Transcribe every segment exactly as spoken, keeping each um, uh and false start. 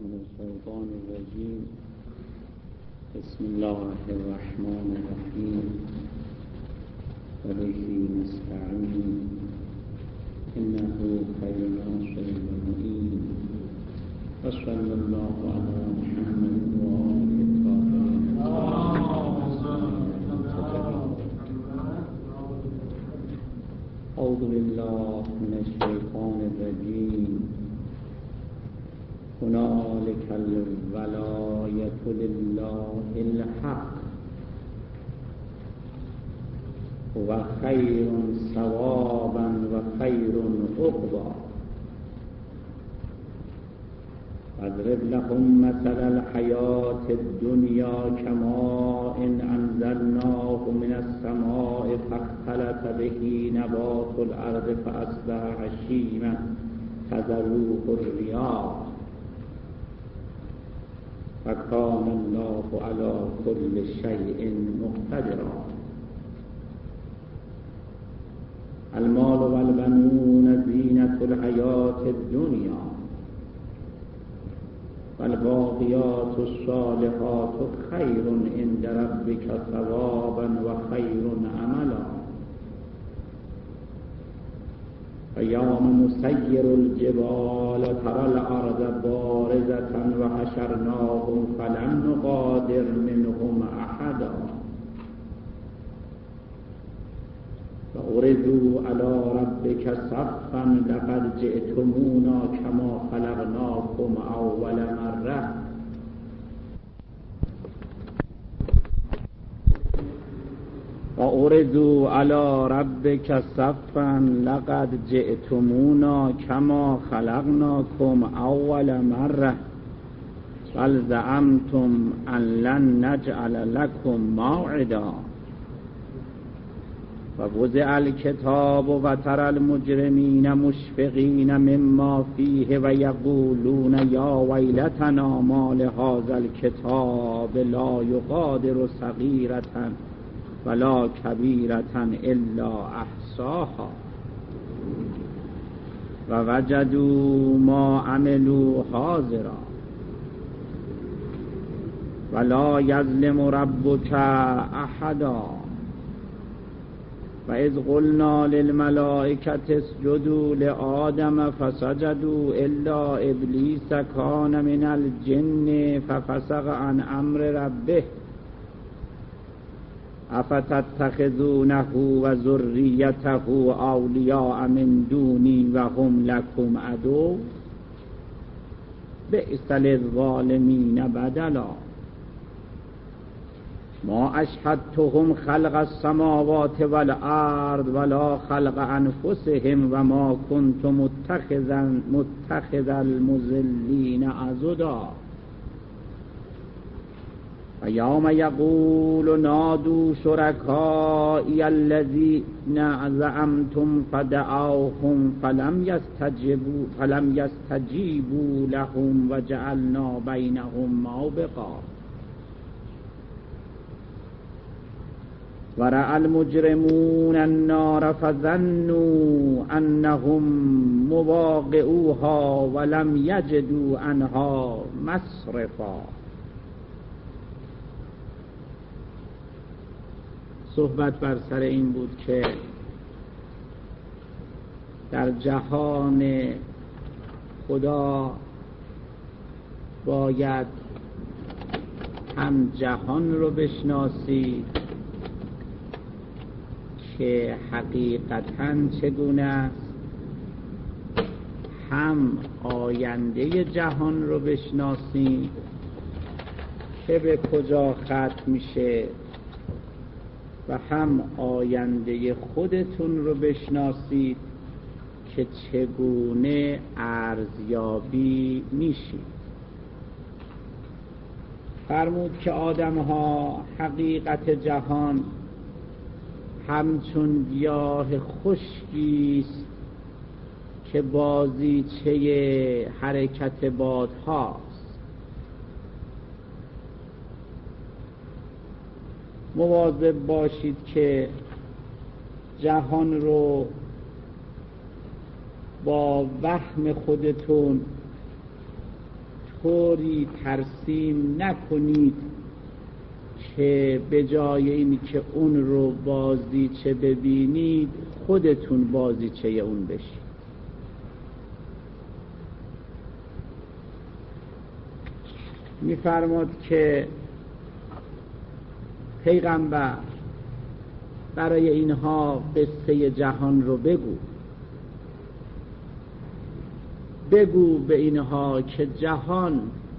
من الشیطان الرجیم. بسم الله الرحمن الرحیم. و به نستعین انه خیر ناصر و معین. و صلی الله علی محمد و آله الطاهرین. اعوذ بالله من الشیطان الرجیم. هنالک الولایة لله الحق و خیر ثوابا و خیر عقبا. واضرب لهم مثل الحیاة الدنیا کماء انزلناه من السماء فاختلط به نبات الارض فاصبح هشیما تذروه الرياح وكان الله على كل شيء مقتدرا. المال والبنون زينة الحياة الدنيا والباقيات الصالحات خير عند ربك ثوابا وخير عملا. ويوم نسير الجبال ترى الأرض بارزة وحشرناهم فلم نغادر منهم أحدا وعرضوا على ربك صفا لقد جئتمونا كما خلقناكم أول مرة وعرضوا على ربك صفا لقد جئتمونا كما خلقناكم أول مرة بل زعمتم أن لن نجعل لكم موعدا. ووضع الكتاب وترى المجرمين مشفقين مما فيه ويقولون يا ويلتنا ما لهذا الكتاب لا يغادر صغيرة ولا كبيرة إلا أحصاها ووجدوا ما عملوا حاضرا ولا يظلم ربك أحدا. وإذ قلنا للملائكة اسجدوا لآدم فسجدوا إلا إبليس كان من الجن ففسق عن أمر ربه افتتخذونه وذريته اولیاء من دونی و هم لکم عدو بئس للظالمین بدلا. ما اشهدتهم خلق السماوات والارض ولا خلق انفسهم و ما كنت متخذا متخذ المضلین عضدا. و یوم یقول نادوا شرکائی الذین زعمتم فدعوهم فلم یستجیبوا فلم یستجیبوا لهم و جعلنا بینهم موبقا. ورأى المجرمون النار فظنوا انهم مواقعوها ولم یجدوا عنها مصرفا. صحبت بر سر این بود که در جهان خدا باید هم جهان رو بشناسی که حقیقتاً چگونه است، هم آینده جهان رو بشناسی که به کجا ختم میشه و هم آینده خودتون رو بشناسید که چگونه ارزیابی میشید. فرمود که آدم ها حقیقت جهان همچون گیاه خشکیست که بازیچه حرکت بادهاست. مواظب باشید که جهان رو با وهم خودتون طوری ترسیم نکنید که به جای این که اون رو بازیچه ببینید خودتون بازیچه اون بشید. می‌فرماد که پیغمبر برای اینها قصه جهان رو بگو بگو به اینها که جهان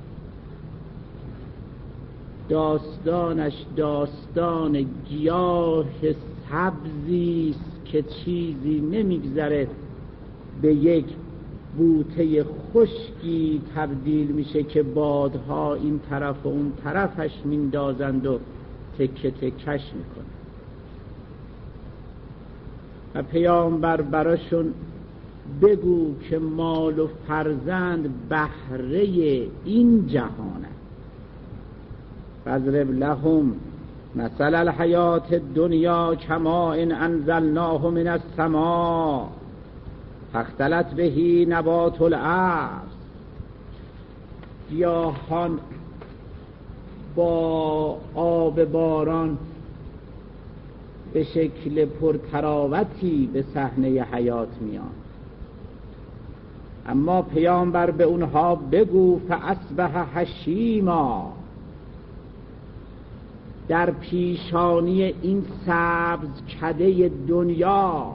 داستانش داستان گیاه سبزی است که چیزی نمیگذره به یک بوته خشکی تبدیل میشه که بادها این طرف و اون طرفش میندازند و تکه تکش میکنه. و پیامبر براشون بگو که مال و فرزند بهره این جهانه. فاضرب لهم مثل الحیات الدنیا کماء انزلناه من السماء فاختلط به نبات الارض. گیاهان با آب باران به شکل پرتراوتی به صحنه حیات میان، اما پیامبر به اونها بگو فاصبح هشیما، در پیشانی این سبز کده دنیا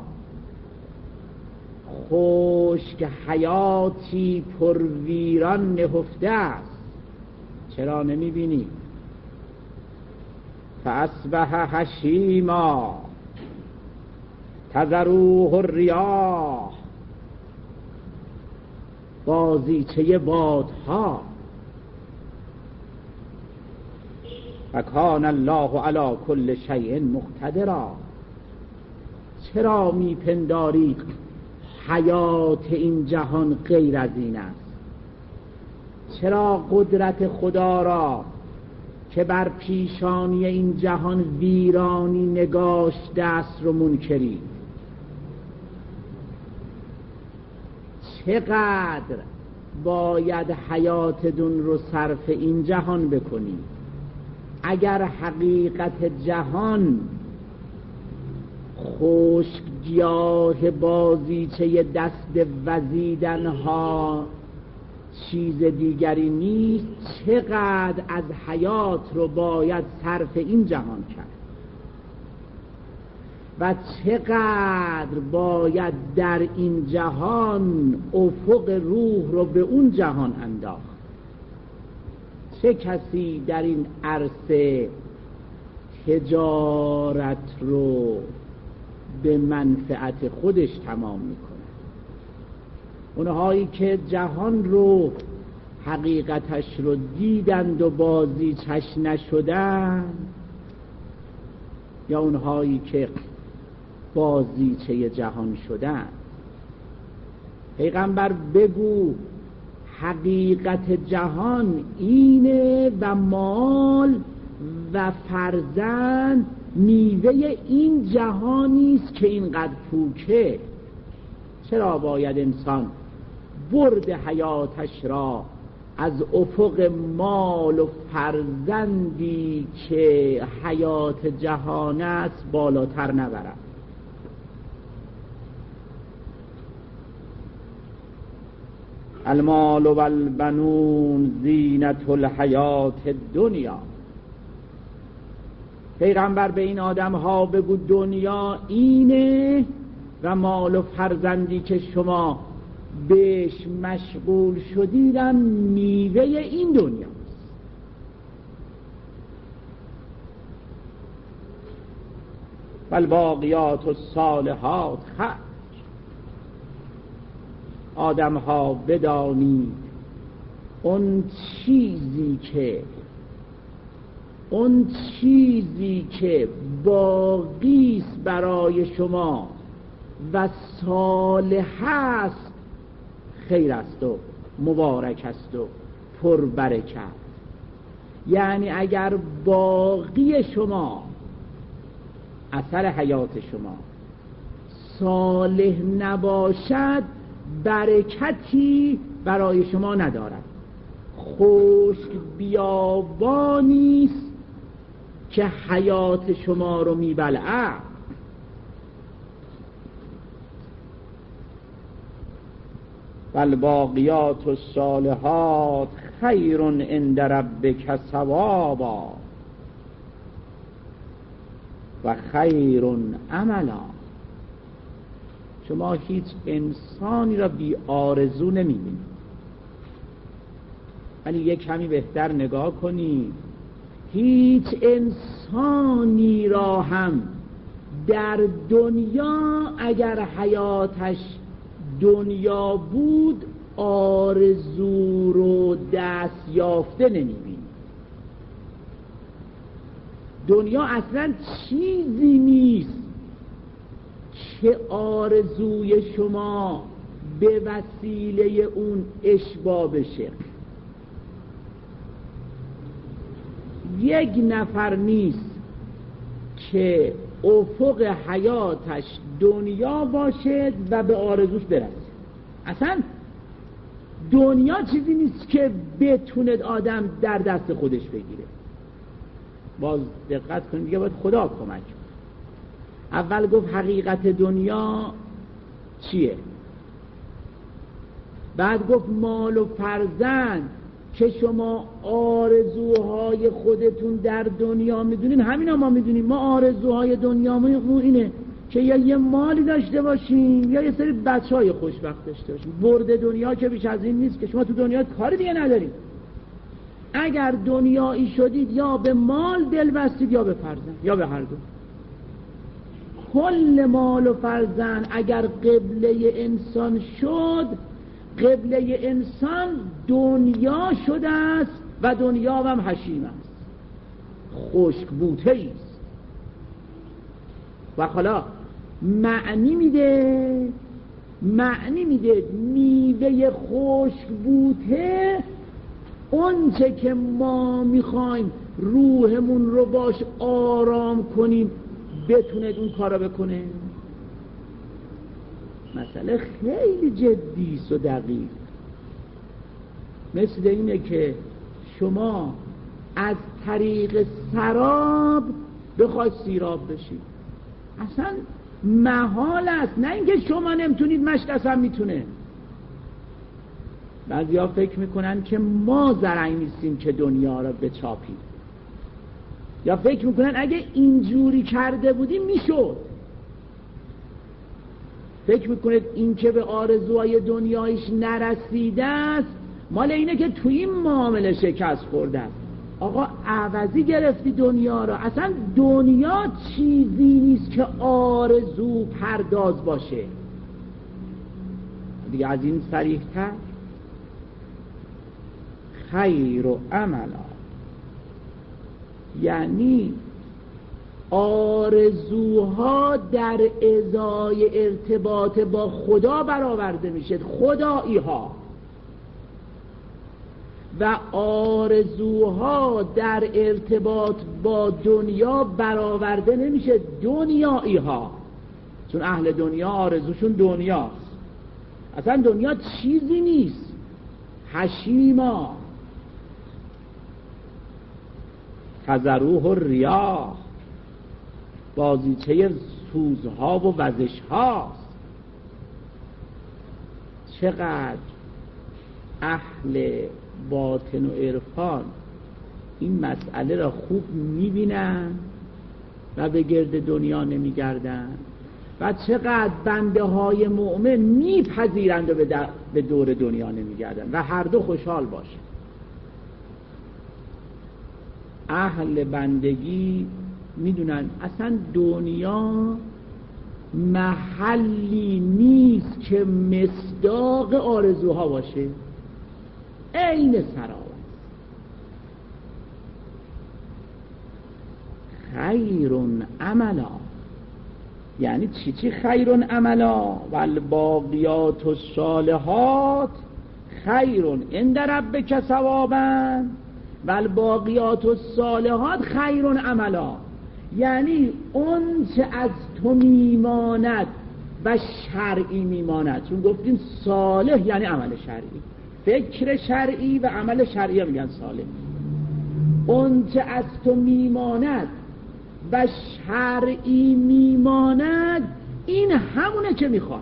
خشک حیاتی پر ویران نهفته است. چرا نمی بینی؟ فاصبح هشیما تذروه الریاح، بازیچه بادها. و کان الله علی کل شیء مقتدرا. چرا میپنداری حیات این جهان غیر از این است؟ چرا قدرت خدا را که بر پیشانی این جهان ویرانی نگاشته است رو منکری؟ چقدر باید حیاتتون رو صرف این جهان بکنی؟ اگر حقیقت جهان خشک گیاه بازیچه دست وزیدن ها چیز دیگری نیست، چقدر از حیات رو باید صرف این جهان کرد و چقدر باید در این جهان افق روح رو به اون جهان انداخت. چه کسی در این عرصه تجارت رو به منفعت خودش تمام میکنه؟ اونهایی که جهان رو حقیقتش رو دیدند و بازیچش نشدن، یا اونهایی که بازیچه جهان شدن؟ پیغمبر بگو حقیقت جهان اینه و مال و فرزند میوه این جهانی است که اینقدر پوچه. چرا باید انسان برد حیاتش را از افق مال و فرزندی که حیات جهان است بالاتر نبرد؟ المال و البنون زینت الحیات الدنیا. پیغمبر به این آدم ها بگو دنیا اینه و مال و فرزندی که شما بهش مشغول شدیدم میوه این دنیاست. والباقیات الصالحات خیر. آدم ها بدانید اون چیزی که اون چیزی که باقی است برای شما و صالح است خیر است و مبارک است و پربرکت. یعنی اگر باقی شما، اثر حیات شما صالح نباشد، برکتی برای شما ندارد. خشک بیابانیست که حیات شما رو میبلعه. والباقیات الصالحات خیر عند ربک ثوابا و خیر عملا. شما هیچ انسانی را بی آرزو نمی‌بینید، ولی یک کمی بهتر نگاه کنید، هیچ انسانی را هم در دنیا اگر حیاتش دنیا بود آرزو رو دست یافته نمی‌بینید. دنیا اصلا چیزی نیست که آرزوی شما به وسیله اون اشباع بشه. یک نفر نیست که افق حیاتش دنیا باشد و به آرزوش برسه. اصلا دنیا چیزی نیست که بتونه آدم در دست خودش بگیره. باز دقت کنید دیگه، باید خدا کمک کنه. اول گفت حقیقت دنیا چیه، بعد گفت مال و فرزند که شما آرزوهای خودتون در دنیا میدونین. همین ما میدونیم، ما آرزوهای دنیامون اینه که یا یه مالی داشته باشیم یا یه سری بچهای خوشبخت داشته باشیم. برد دنیا که بیش از این نیست که شما تو دنیا کاری دیگه ندارید. اگر دنیایی شدید یا به مال دل بستید یا به فرزند یا به هر دو. کل مال و فرزند اگر قبله انسان شد، قبله انسان دنیا شده است و دنیا هم حشیم است، خشک بوته است. و حالا معنی میده معنی میده میوه خشک بوته اون چه که ما میخوایم روحمون رو باش آرام کنیم بتونه اون کارا بکنه. مسئله خیلی جدی و دقیق. مثل اینه که شما از طریق سراب بخواید سیراب بشید. اصلا محال است. نه اینکه شما نمیتونید، مشت اصلا میتونه. بعضیا فکر میکنن که ما زرنگ نیستیم که دنیا را بچاپیم، یا فکر میکنن اگه اینجوری کرده بودیم میشد. فکر میکنید این که به آرزوهای دنیایش نرسیده است مال اینه که توی این معامله شکست خورده است. آقا عوضی گرفتی دنیا را. اصلا دنیا چیزی نیست که آرزو پرداز باشه. دیگه از این صریح‌تر خیر و عملا، یعنی آرزوها در ازای ارتباط با خدا برآورده میشه، خدایی ها، و آرزوها در ارتباط با دنیا برآورده نمیشه، دنیایی ها. چون اهل دنیا آرزوشون دنیاست. اصلا دنیا چیزی نیست، حشیما خزروه و ریاح، بازیچه سوزها و وزشهاست. چقدر اهل باطن و عرفان این مسئله را خوب میبینن و به گرد دنیا نمیگردن، و چقدر بنده های مؤمن میپذیرند و به دور دنیا نمیگردن و هر دو خوشحال باشه. اهل بندگی میدونن اصلا دنیا محلی نیست که مصداق آرزوها باشه، عین سراب. خیر عملا، یعنی چی چی خیر عملا؟ والباقیات الصالحات خیر عند ربک ثوابا والباقیات الصالحات خیر عملا، یعنی اون چه از تو میماند و شرعی میماند. چون گفتیم صالح یعنی عمل شرعی. فکر شرعی و عمل شرعی میگن صالح. اون چه از تو میماند و شرعی میماند این همونه که میخواد،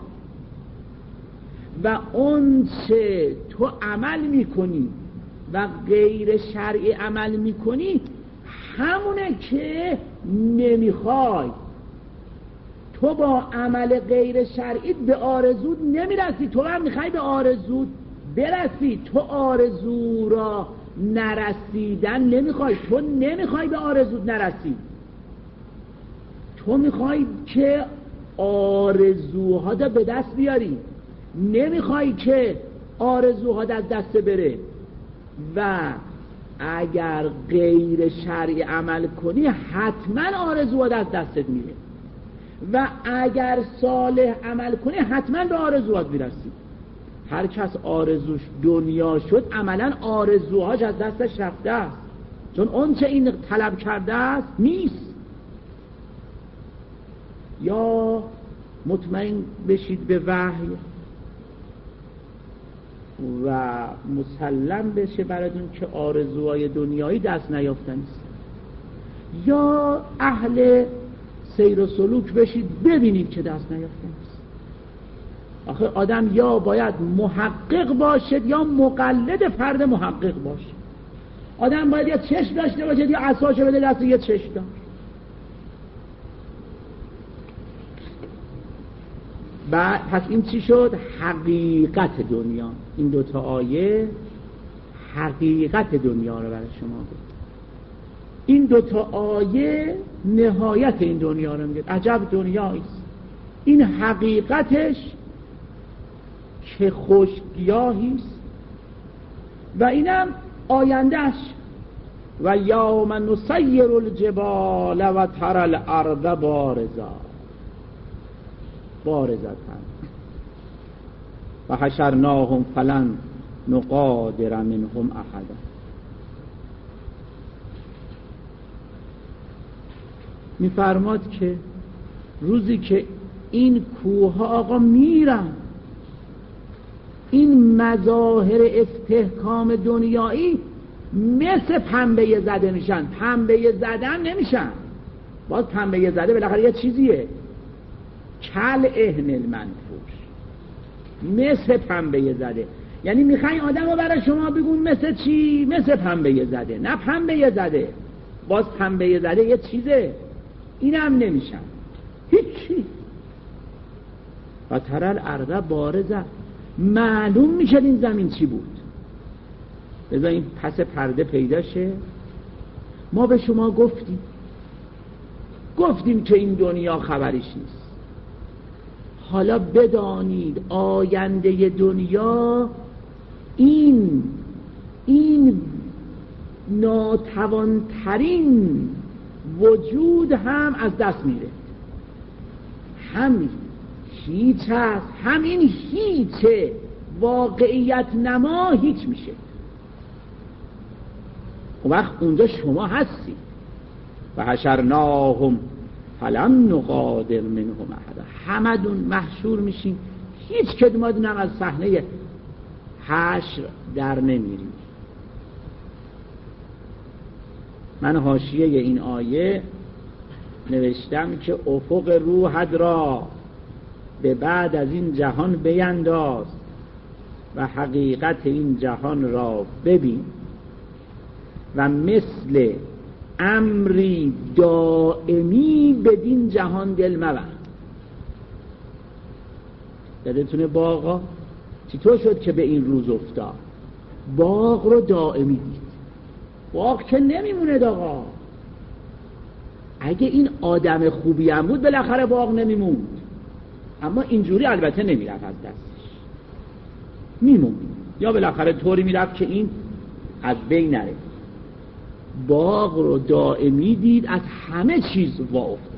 و اون چه تو عمل میکنی و غیر شرعی عمل میکنی همونه که نمیخوای. تو با عمل غیر شرعی به آرزود نمیرسی، تو هم میخوای به آرزود برسی. تو آرزو را نرسیدن نمیخوای، تو نمیخوای به آرزود نرسی، تو میخوای که آرزوها دا به دست بیاری، نمیخوای که آرزوها از دست بره. و اگر غیر شرعی عمل کنی حتما آرزوها از دستت میره، و اگر صالح عمل کنی حتما به آرزوهات میرسی. هر کس آرزوش دنیا شد عملا آرزوهاش از دستش رفته است، چون اون چه این طلب کرده است نیست. یا مطمئن بشید به وحی و مسلم بشه براتون که آرزوهای دنیایی دست نیافتنی است، یا اهل سیر و سلوک بشید ببینید که دست نیافتنی است. آخه آدم یا باید محقق باشد یا مقلد فرد محقق باشد. آدم باید یا چشم داشته باشد یا عصاشو بده دست یه چشم داشت. بعد پس این چی شد؟ حقیقت دنیا. این دوتا آیه حقیقت دنیا رو برای شما بود. این دوتا آیه نهایت این دنیا رو میگه. عجب دنیاییست این، حقیقتش که خشکگیاهیست و اینم آیندهش. و یوم نسیر الجبال و تری الارض بارزا بارزتن و حشرناهم فلن نقادر منهم احدا. میفرماد که روزی که این کوه ها آقا میرن، این مظاهر استحکام دنیایی مثل پنبه زده میشن. پنبه زدن نمیشن، باز پنبه زده بالاخره یه چیزیه، کل اهن المنفوش، مثل پنبه زده. یعنی میخواین آدم رو برای شما بگون مثل چی؟ مثل پنبه زده، نه پنبه زده، باز پنبه زده یه چیزه، اینم نمیشن هیچی. و تری الارض بارزه، معلوم میشه این زمین چی بود. بذار این پس پرده پیدا شه. ما به شما گفتیم گفتیم که این دنیا خبریش نیست. حالا بدانید آینده دنیا این این ناتوانترین وجود هم از دست میره. هم هیچ هست، همین هیچه واقعیت نما هیچ میشه. اون وقت اونجا شما هستی. و حشرناهم فلم نقادر منهم احدا، همدون محشور میشین، هیچ کدوماتون هم از صحنه حشر در نمیرید. من حاشیه این آیه نوشتم که افق روحت را به بعد از این جهان بینداز و حقیقت این جهان را ببین و مثل امری دائمی بدین جهان دل مبر. یادتونه باغا چطور شد که به این روز افتاد؟ باغ رو دائمی دید. باغ که نمیمونه آقا. اگه این آدم خوبی هم بود بالاخره باغ نمیموند، اما اینجوری البته نمیرفت از دستش، میموند یا بالاخره طوری میرفت که این از بین نره. باغ رو دائمی دید، از همه چیز وا افتاد.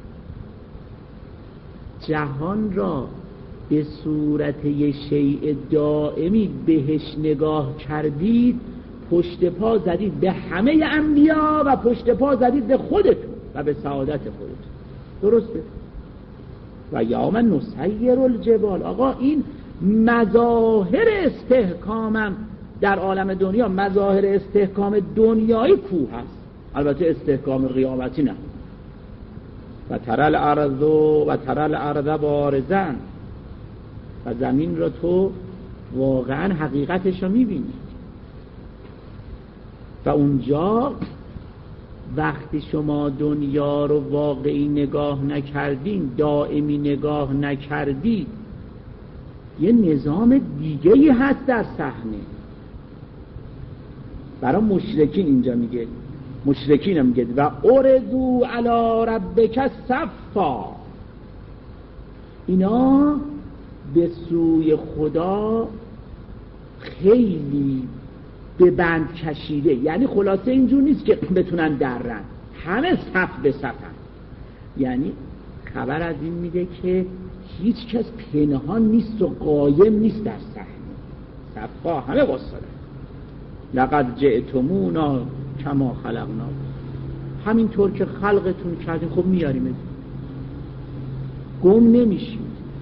جهان را به صورت یه شیء دائمی بهش نگاه کردید، پشت پا زدید به همه انبیا و پشت پا زدید به خودتون و به سعادت خودتون. درسته؟ و یوم نسیر الجبال، آقا این مظاهر استحکامم در عالم دنیا، مظاهر استحکام دنیایی کوه هست، البته استحکام قیامتی نه. و ترل ارض و ترل ارض بارزن، و زمین را تو واقعا حقیقتش رو میبینی. و اونجا وقتی شما دنیا رو واقعی نگاه نکردین، دائمی نگاه نکردی، یه نظام دیگه‌ای هست در صحنه. برای مشرکین اینجا میگه، مشرکین هم میگه و اردو علی ربک صفا، اینا به سوی خدا خیلی به بند کشیده، یعنی خلاصه اینجور نیست که بتونن درن، همه صف به صفن. یعنی خبر از این میده که هیچ کس پنهان نیست و قایم نیست در صحنه، صفا همه واسطه. لقد جئتمونا کما خلقنا، همینطور که خلقتون کردیم خب میاریم، گم نمیشید.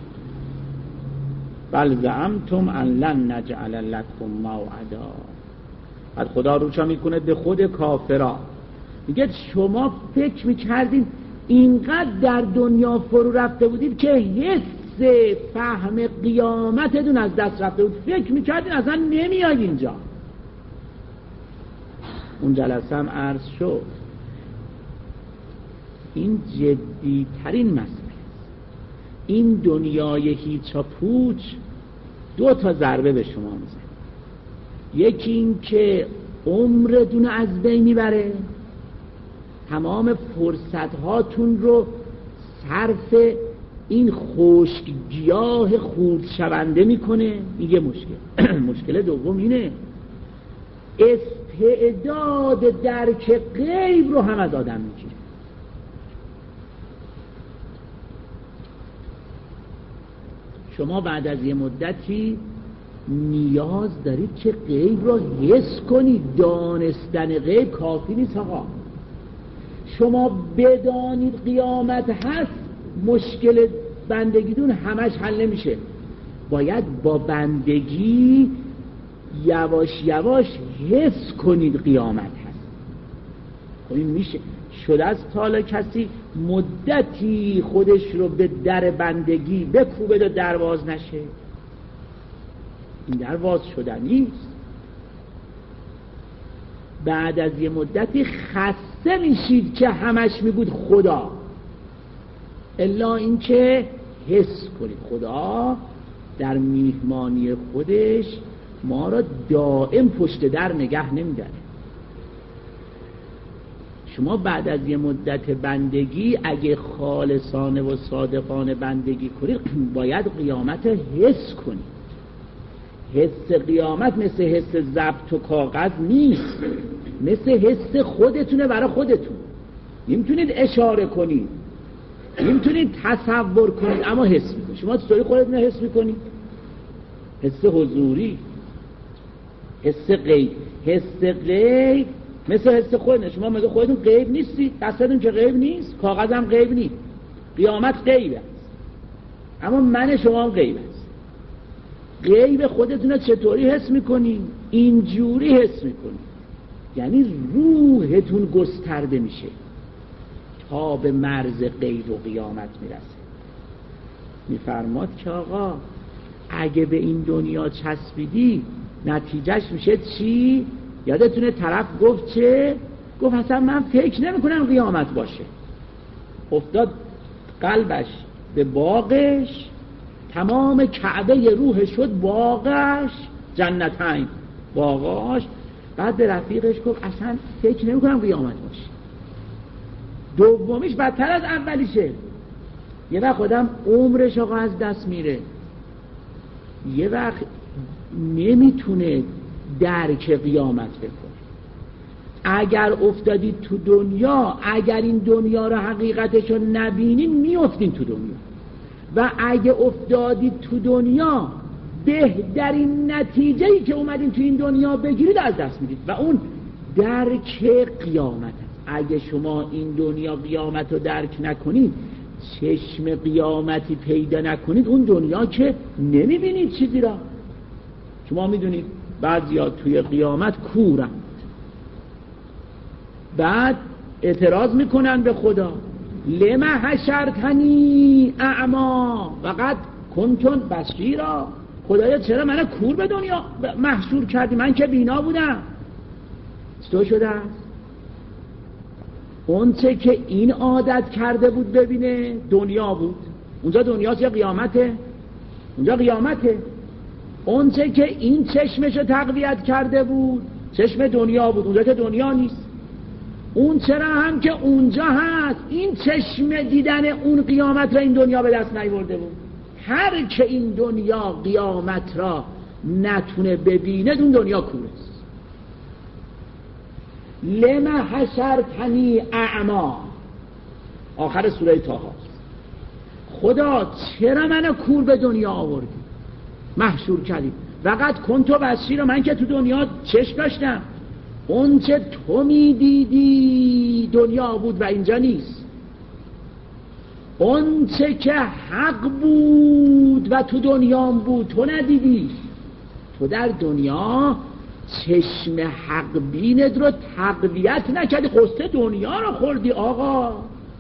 بل زعمتم ان لن نجعل لكم موعدا، بعد خدا روشا میکنه به خود کافرا، میگه شما فکر میکردین اینقدر در دنیا فرو رفته بودید که حس فهم قیامتتون از دست رفته بود، فکر میکردین اصلا نمیاد اینجا. اون جلسه هم عرض شد این جدی ترین مسئله است. این دنیای هیچا پوچ دو تا ضربه به شما میزنه، یکی این که عمرتون از بین میبره، تمام فرصت هاتون رو صرف این خشک گیاه خورد شونده میکنه. این یه مشکل. مشکل دوم اینه استعداد درک غیب رو هم از آدم میگیره. شما بعد از یه مدتی نیاز دارید که غیب رو حس کنید. دانستن غیب کافی نیست آقا. شما بدانید قیامت هست، مشکل بندگیتون همش حل نمیشه. باید با بندگی یواش یواش حس کنید قیامت هست. خب این میشه شده از حالا کسی مدتی خودش رو به در بندگی بکوبه و در باز نشه؟ این در باز شدن نیست. بعد از یه مدتی خسته میشید که همش میگود خدا، الا اینکه حس کنید خدا در میهمانی خودش ما را دائم پشت در نگه نمیداره. شما بعد از یه مدت بندگی اگه خالصانه و صادقانه بندگی کنید باید قیامت حس کنید. حس قیامت مثل حس ضبط و کاغذ نیست، مثل حس خودتونه برای خودتون. نمیتونید اشاره کنید، نمیتونید تصور کنید، اما حس میکنید. شما چطوری خودتون حس میکنید؟ حس حضوری، حس غیب. حس غیب مثل حس خودتون. شما مثل خودتون غیب نیستید، دستتون که غیب نیست، کاغذ هم غیب نیست، قیامت غیب است، اما من شما هم غیب است. غیب خودتون رو چطوری حس میکنید؟ اینجوری حس میکنید، یعنی روحتون گسترده میشه تا به مرز غیب و قیامت میرسه. میفرماد که آقا اگه به این دنیا چسبیدی نتیجهش میشه چی؟ یادتونه طرف گفت چه؟ گفت اصلا من فکر نمی کنم قیامت باشه. افتاد قلبش به باغش، تمام کعبه روح شد باغش، جنتین باغاش. بعد به رفیقش گفت اصلا فکر نمی کنم قیامت باشه. دومیش بدتر از اولیشه. یه وقت آدم عمرش آقا از دست میره، یه وقت نمیتونه درک قیامت بکنه. اگر افتادید تو دنیا، اگر این دنیا رو حقیقتشو نبینین میافتین تو دنیا، و اگه افتادید تو دنیا بهترین نتیجه‌ای که اومدین تو این دنیا بگیرید از دست میدید و اون درک قیامت هست. اگه شما این دنیا قیامت رو درک نکنید چشم قیامتی پیدا نکنید اون دنیا که نمیبینید چیزی را. شما میدونید بعضیا توی قیامت کورن، بعد اعتراض میکنن به خدا، لما حشرتنی اعما وقد کنتم بصیرا، خدایا چرا من کور به دنیا محشور کردی، من که بینا بودم. چطور شده است؟ اون چه که این عادت کرده بود ببینه دنیا بود. اونجا دنیاست یا قیامته؟ اونجا قیامته. اون چه که این چشمشو تقویت کرده بود چشم دنیا بود، اونجا که دنیا نیست. اون چرا هم که اونجا هست این چشم دیدن اون قیامت را این دنیا به دست نیاورده بود. هر که این دنیا قیامت را نتونه ببینه اون دنیا کوره است. لما حشرتنی اعما، آخر سوره طه. خدا چرا منو کور به دنیا آوردی، محشور کردی؟ وقت کنت بصیر، من که تو دنیا چشم داشتم، اون چه تو میدیدی دنیا بود و اینجا نیست. اون چه که حق بود و تو دنیا بود تو ندیدی. تو در دنیا چشم حق بیند رو تقویت نکردی، قصه دنیا رو خوردی آقا.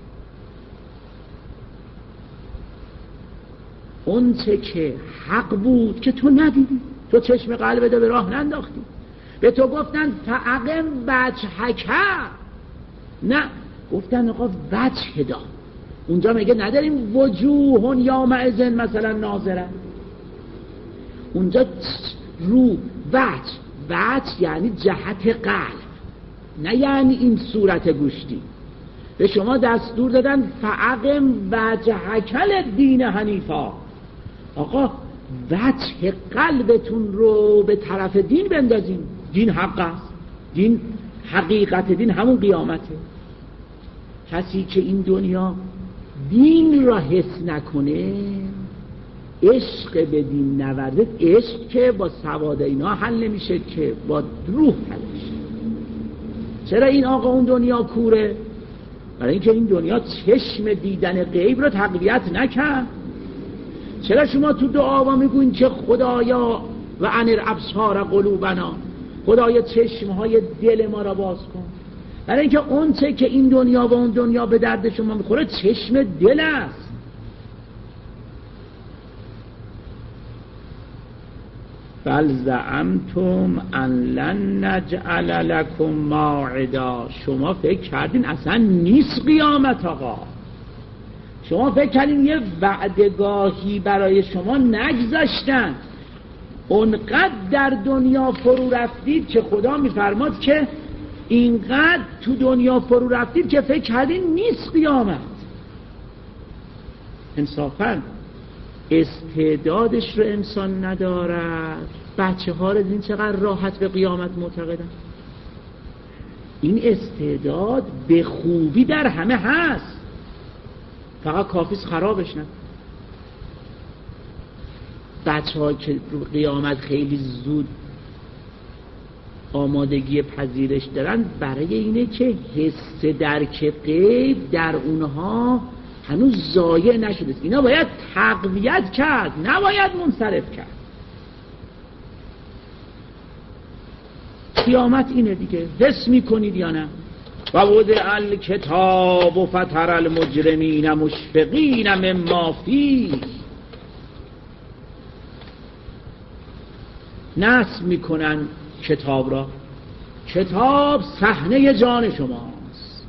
اون چه که حق بود که تو ندیدی، تو چشم قلبت به راه ننداختی. به تو گفتن فاقم وجهک، نه گفتن آقا وجه دا. اونجا میگه نداریم وجوه یومئذ مثلا ناظره، اونجا رو وجه، وجه یعنی جهت قلب، نه یعنی این صورت گوشتی. به شما دستور دادن فاقم وجهک للدین حنیفا، آقا وجه قلبتون رو به طرف دین بندازین. دین حق است، دین حقیقت، دین همون قیامته. کسی که این دنیا دین را حس نکنه، عشق به دین نورده، عشق که با سواد اینا حل نمیشه، که با روح حل میشه. چرا این آقا اون دنیا کوره؟ برای اینکه این دنیا چشم دیدن غیب را تقویت نکرد. چرا شما تو دعا میگوین که خدایا و انر ابصار قلوبنا، خدایا چشمهای دل ما را باز کن؟ برای اینکه اون چه که این دنیا و اون دنیا به درد شما میخوره چشم دل است. بل زعمتم ان لن نجعل لكم موعدا، شما فکر کردین اصلا نیست قیامت آقا. شما فکر کردین یه وعدگاهی برای شما نگذاشتن. اونقدر در دنیا فرو رفتید که خدا میفرماد که اینقدر تو دنیا فرو رفتید که فکر کردین نیست قیامت. انصافاً استعدادش رو انسان ندارد. بچه ها رو دیدین چقدر راحت به قیامت معتقدن. این استعداد به خوبی در همه هست، فقط کافیست خرابش نکن. بچه ها که قیامت خیلی زود آمادگی پذیرش دارن، برای اینه که حس درک غیب در اونها هنوز ضایع نشده. اینا باید تقویت کرد، نباید منصرف کرد. قیامت اینه دیگه. حس میکنید یا نه؟ و وضع الکتاب و فتر المجرمین مشفقین مما فیه، نصب میکنن کتاب را. کتاب صحنه جان شماست.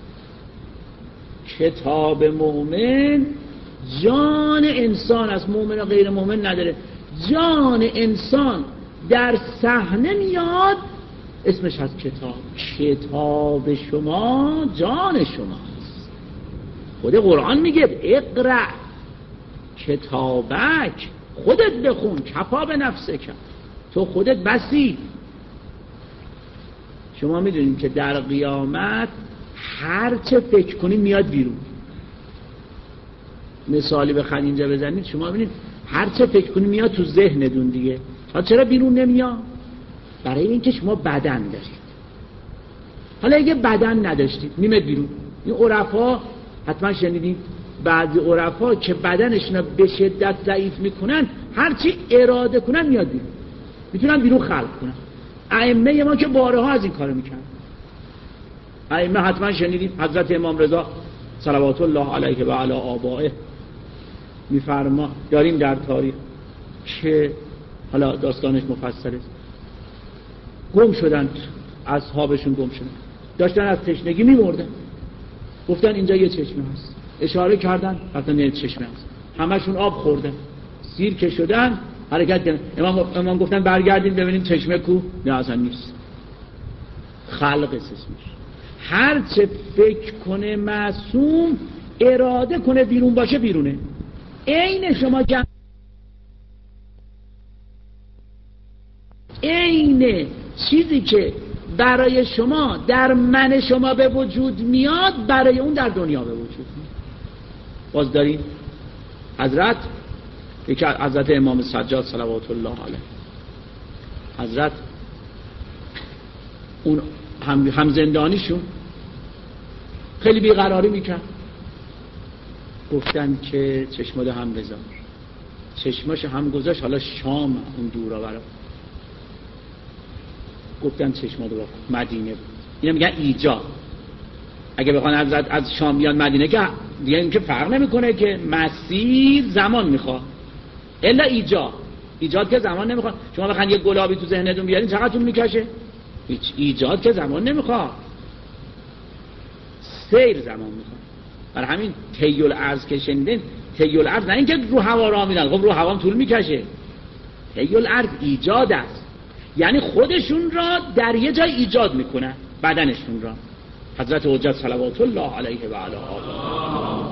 کتاب مؤمن جان انسان است، مؤمن و غیر مؤمن نداره. جان انسان در صحنه میاد، اسمش از کتاب. کتاب شما جان شماست. خود قرآن میگه اقرأ کتابک، خودت بخون، کفا به نفسک، تو خودت بسی. شما میدونید که در قیامت هر چه فکر کنید میاد بیرون. مثالی بخواید اینجا بزنید، شما ببینید هر چه فکر کنید میاد تو ذهنتون دیگه. حالا چرا بیرون نمیاد؟ برای اینکه شما بدن دارید. حالا اگه بدن نداشتید میمد بیرون. این عرفا حتما شنیدید بعضی عرفا که بدنشون به شدت ضعیف میکنن هرچی اراده کنن میاد بیرون، میتونن بیرون خلق کنن. ائمه ما که بارها از این کارو میکنن. ائمه حتما شنیدید حضرت امام رضا صلوات الله علیه و علی آبائه میفرما، داریم در تاریخ که حالا داستانش مفصله، گم شدن، اصحابشون گم شدن، داشتن از تشنگی میمردن، گفتن اینجا یه چشمه هست، اشاره کردن رفتن یه چشمه هست، همشون آب خوردن، سیر که شدن حرکت کردن. امام امام گفتن برگردیم ببینیم چشمه کو، نه اصلا نیست. خلق اسمش هر چه فکر کنه معصوم، اراده کنه بیرون باشه بیرونه. عین شما جمع عین چیزی که برای شما در من شما به وجود میاد برای اون در دنیا به وجود میاد. باز داریم حضرت یکی حضرت امام سجاد صلوات الله علیه، حضرت اون هم, هم زندانیشون خیلی بیقراری میکرد، گفتن که چشمادو هم بذار، چشماشو هم گذاشت، حالا شام اون دورا برا گفتن چشمادو با مدینه بود. اینا میگن ایجاد، اگه بخوان از از شام بیان مدینه که دیگه این که فرق نمیکنه که مسیر زمان میخواد، الا ایجاد ایجاد که زمان نمیخواد. شما بخواید یه گلابی تو ذهنتون بیارین چقدر طول میکشه؟ هیچ. ایجاد که زمان نمیخواد، سیر زمان میخواد. برای همین طیل ارض که شنیدین، طیل ارض نه اینکه رو هوا راه میرن، خب رو هوا هم طول میکشه. طیل ارض ایجاد است، یعنی خودشون را در یه جای ایجاد میکنن، بدنشون را. حضرت حجت صلوات الله علیه و علی آله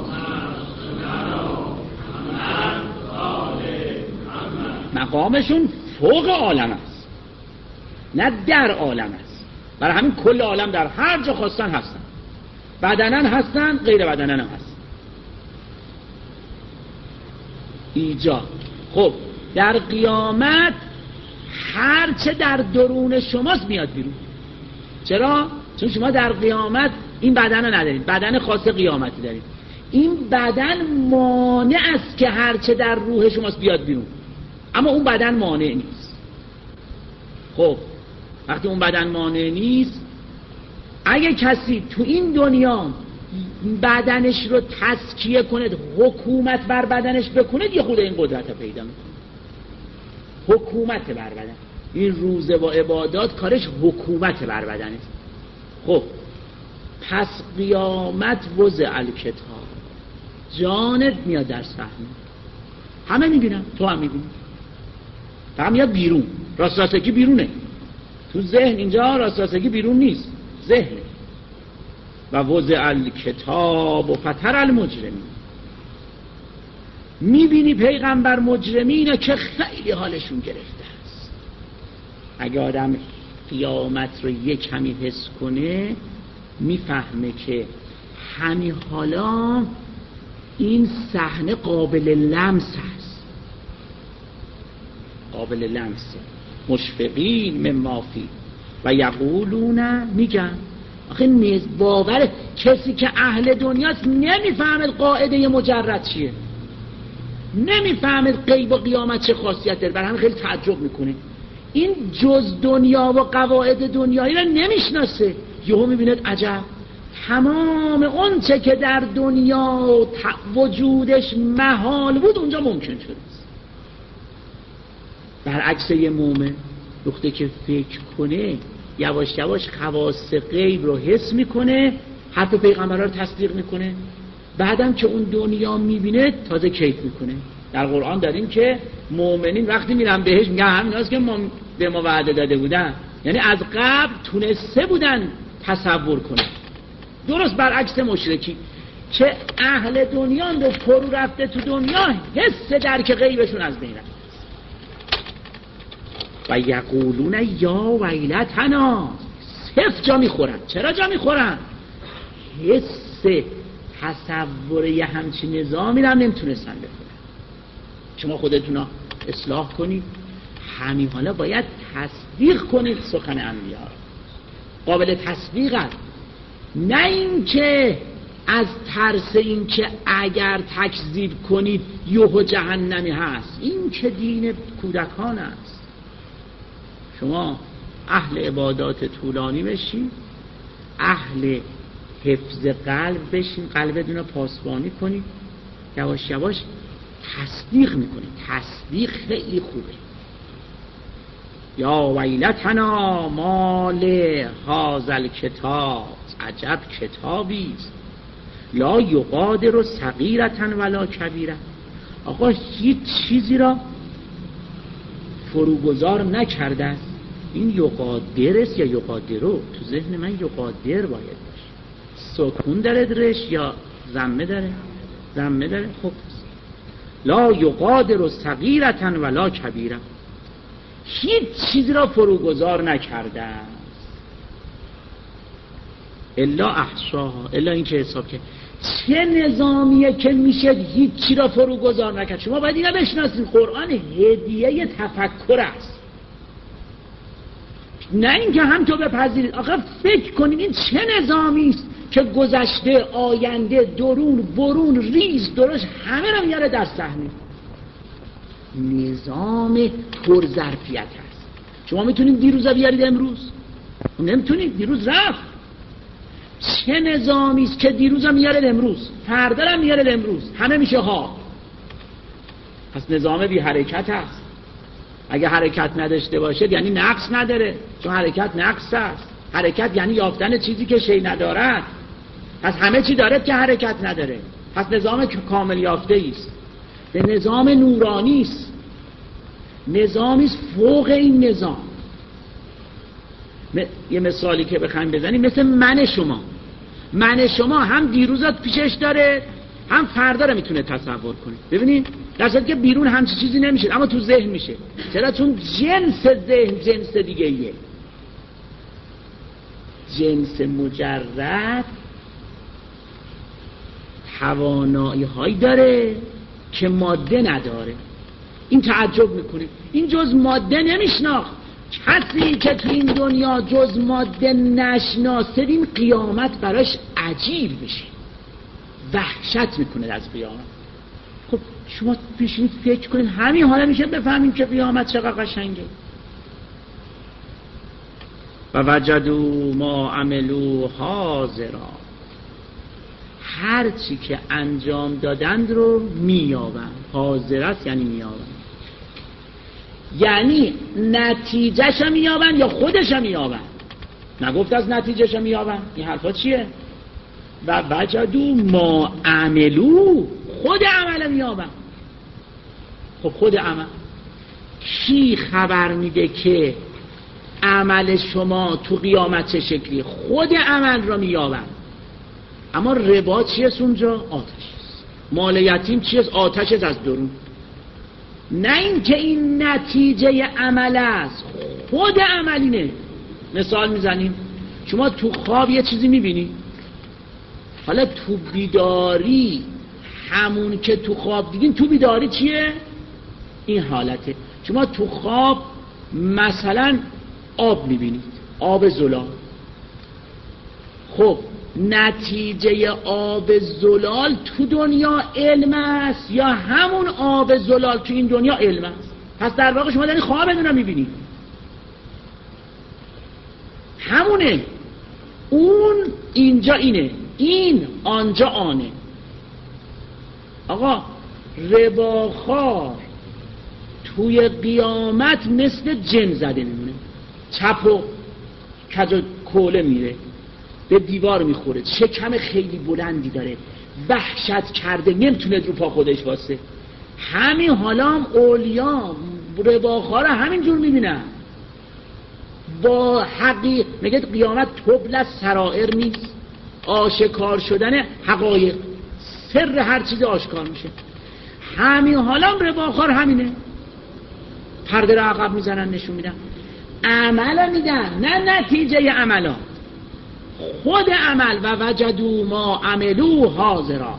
مقامشون فوق عالم است، نه در عالم است. برای همین کل عالم در هر جا خواستن هستن، بدنن هستن، غیر بدنن هم هستن. ایجاد. خب در قیامت هر چه در درون شماست میاد بیرون. چرا؟ چون شما در قیامت این بدن رو ندارید، بدن خاص قیامتی دارید. این بدن مانع است که هر چه در روح شماست بیاد بیرون، اما اون بدن مانع نیست. خب وقتی اون بدن مانع نیست، اگه کسی تو این دنیا بدنش رو تزکیه کند، حکومت بر بدنش بکند، یه خود این قدرت رو پیدا میکنه. حکومت بر بدن، این روزه و عبادات کارش حکومت بر بدن است. خب پس قیامت وضع الکتاب، جانت میاد در صحنه، همه میبینن، تو هم میبینی، فقط میاد بیرون. راست راستگی بیرونه، تو ذهن اینجا راست راستگی بیرون نیست، ذهن. و وضع الکتاب و فتر المجرمین، میبینی پیغمبر مجرمینه که خیلی حالشون گرفته است. اگه آدم قیامت رو یک کمی حس کنه میفهمه که همین حالا این صحنه قابل لمس هست، قابل لمسه. مشفقین مما فی و یقولون، میگن آخه نیز باور کسی که اهل دنیاست نمیفهمه قاعده مجرد چیه، نمیفهمه غیب و قیامت چه خاصیت داره، برای همین خیلی تعجب میکنه. این جز دنیا و قواعد دنیایی را نمیشناسه، یهو میبیند عجب تمام اون چه که در دنیا وجودش محال بود اونجا ممکن شده است. برعکس یه مومن وقتی که فکر کنه یواش یواش خواص غیب رو حس میکنه، حرف پیغمبرها رو تصدیق میکنه، بعدم که اون دنیا میبینه تازه کیف میکنه. در قرآن داریم که مؤمنین وقتی میرن بهش میگن همین هست که ما به ما وعده داده بودن، یعنی از قبل تونسته بودن تصور کنه. درست برعکس مشرکی که اهل دنیا رو فرو رفته تو دنیا، حس درک غیبشون از بین رفته. و یقولون یا ویلتنا، صفر جا میخورن. چرا جا میخورن؟ حس تصور یه همچین نظامی رو هم نمیتونستن بکنن. شما خودتون رو اصلاح کنید، همین حالا باید تصدیق کنید سخن انبیا، قابل تصدیق است. نه این که از ترس این که اگر تکذیب کنید یهو جهنمی هست. این که دین کودکان است. شما اهل عبادات طولانی بشین، اهل حفظ قلب بشین، قلبتون رو پاسبانی کنید، یواش یواش تصدیق میکنید. تصدیق خیلی خوبه. یا ویلتنا مال هذا کتاب، عجب کتابی است، لا یغادر صغیرة ولا کبیرة. آقا هیچ چیزی را فروگذار نکرده است. این یغادر است یا یغادرو؟ تو ذهن من یغادر باید باشه. سکون داره درش یا ضمه داره؟ ضمه داره. خب لا یغادر صغیرة ولا کبیرة، هیچ چیزی را فروگذار نکرده است. الا احصاها، الا این که حساب کرد. چه نظامیه که میشه هیچ چی را فروگذار نکرد؟ شما باید اینا بشناسید. قرآن هدیه تفکر است، نه اینکه هم تو بپذیرید. آخه فکر کنید این چه نظامی است که گذشته، آینده، درون، برون، ریز، درشت همه را میاره در صحنه. نظام پرظرفیت هست. شما میتونید دیروز بیارید امروز؟ نمیتونید. دیروز رفت. چه نظامی است که دیروز هم میارید امروز، فردا هم میارید امروز، همه میشه ها. پس نظام بی حرکت هست. اگه حرکت نداشته باشه یعنی نقص نداره، چون حرکت نقص است. حرکت یعنی یافتن چیزی که شی ندارد. پس همه چی دارد که حرکت نداره. پس نظام کامل یافته است. به نظام نورانی است. نظامی است فوق این نظام. م... یه مثالی که بخوایم بزنیم، مثل من شما. من شما هم دیروزات پیشش داره، هم فردا رو میتونه تصور کنه. ببینید در صورتی که بیرون همچی چیزی نمیشه، اما تو ذهن میشه. چرا؟ چون جنس ذهن جنس دیگه ایه. جنس مجرد توانایی هایی داره که ماده نداره. این تعجب میکنه. این جز ماده نمیشناخت. کسی که تو این دنیا جز ماده نشناسه، این قیامت براش عجیب میشه، وحشت میکنه از قیامت. خب شما بشینید فکر کنید، همین حالا میشه بفهمیم که قیامت چقدر قشنگه. و وجدوا ما عملوا حاضرا، هر چی که انجام دادند رو مییابند. حاضر است یعنی مییابند، یعنی نتیجهش رو مییابند یا خودش رو مییابند. نگفت از نتیجهش رو مییابند. این حرفا چیه؟ و وجدوا ما عملوا، خود عمل مییابند. خب خود عمل کی خبر میده که عمل شما تو قیامت چه شکلی؟ خود عمل رو مییابند. اما ربا چیست اونجا؟ آتش است. مال یتیم چیست؟ آتش است از درون. نه این که این نتیجه عمل است، خود عملینه. مثال میزنیم، شما تو خواب یه چیزی میبینی، حالا تو بیداری همون که تو خواب دیدین، تو بیداری چیه؟ این حالته. شما تو خواب مثلا آب میبینید، آب زلال. خب نتیجه آب زلال تو دنیا علم است یا همون آب زلال تو این دنیا علم است؟ پس در واقع شما دارین خواب بدونم میبینید، همونه. اون اینجا اینه، این آنجا آنه. آقا رباخوار توی قیامت مثل جن زده میمونه، چپ و کج و کوله میره، به دیوار میخوره، شکم خیلی بلندی داره، وحشت کرده، نمیتونه رو پا خودش واسه. همین حالا هم اولیا رباخوار همین جور میبینن. با حقیق میگه قیامت تبل سرائر نیست، آشکار شدن حقایق، سر هر چیز آشکار میشه. همین حالا هم رباخوار همینه، پرده را عقب میزنن، نشون میدن، عمل میدن، نه نتیجه عملا، خود عمل. و وجدوا ما عملوا حاضرا.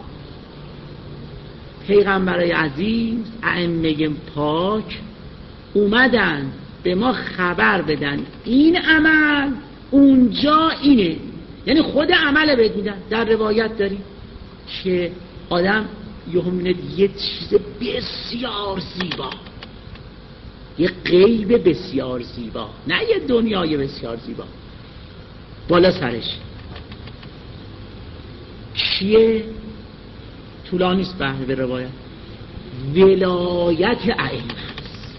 پیغمبرای عزیز، ائمه پاک اومدن به ما خبر بدن این عمل اونجا اینه، یعنی خود عمل بهت میدن. در روایت داری که آدم یهو میبینه یه چیز بسیار زیبا، یه غیب بسیار زیبا، نه یه دنیای بسیار زیبا بالا سرش. چیه؟ طولانیست بحث به روایت. ولایت ائمه است.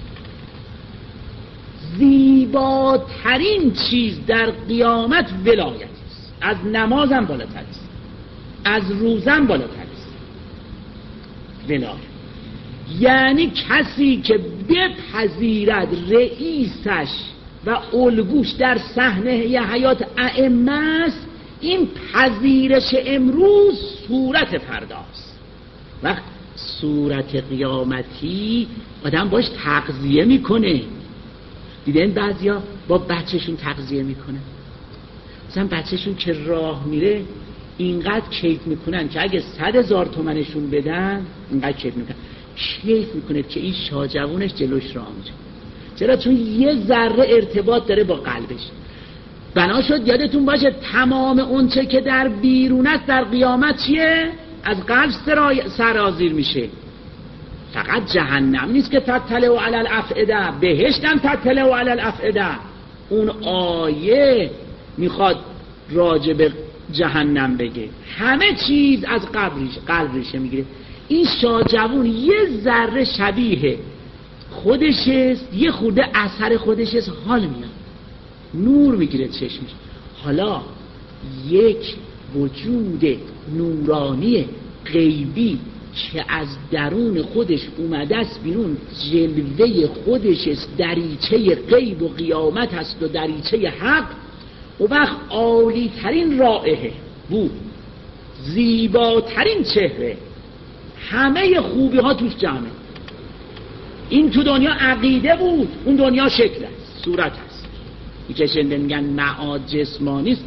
زیباترین چیز در قیامت ولایت است. از نمازم بالاتر است، از روزم بالاتر است ولایت. یعنی کسی که بپذیرد رئیسش و الگوش در صحنه حیات ائمه است، این پذیرش امروز صورت فرداست. وقت صورت قیامتی آدم باش تغذیه میکنه. دیدن بعضیا با بچهشون تغذیه میکنه، مثلا بچهشون که راه میره اینقدر کیف میکنن که اگه صد هزار تومنشون بدن اینقدر کیف میکنن، کیف میکنه که این شاجوونش جلوش راه میره. چرا؟ چون یه ذره ارتباط داره با قلبش. بنا شد یادتون باشه تمام اون چه که در بیرون است در قیامت چیه؟ از قلب سرازیر میشه. فقط جهنم نیست که تطلع علی الافئده، بهشت هم تطلع علی الافئده. اون آیه میخواد راجع به جهنم بگه. همه چیز از قلب ریشه میگیره. این شاجوون یه ذره شبیه خودش است، یه خورده اثر خودش است، حال میاد، نور میگیره چشمش. حالا یک وجود نورانی غیبی که از درون خودش اومده است بیرون، جلوه خودش است، دریچه غیب و قیامت است و دریچه حق. و وقت عالی ترین رائحه بود، زیباترین چهره، همه خوبی ها توش جمعه. این تو دنیا عقیده بود، اون دنیا شکل است، صورت است. این که شنده میگن معاد جسمانی است،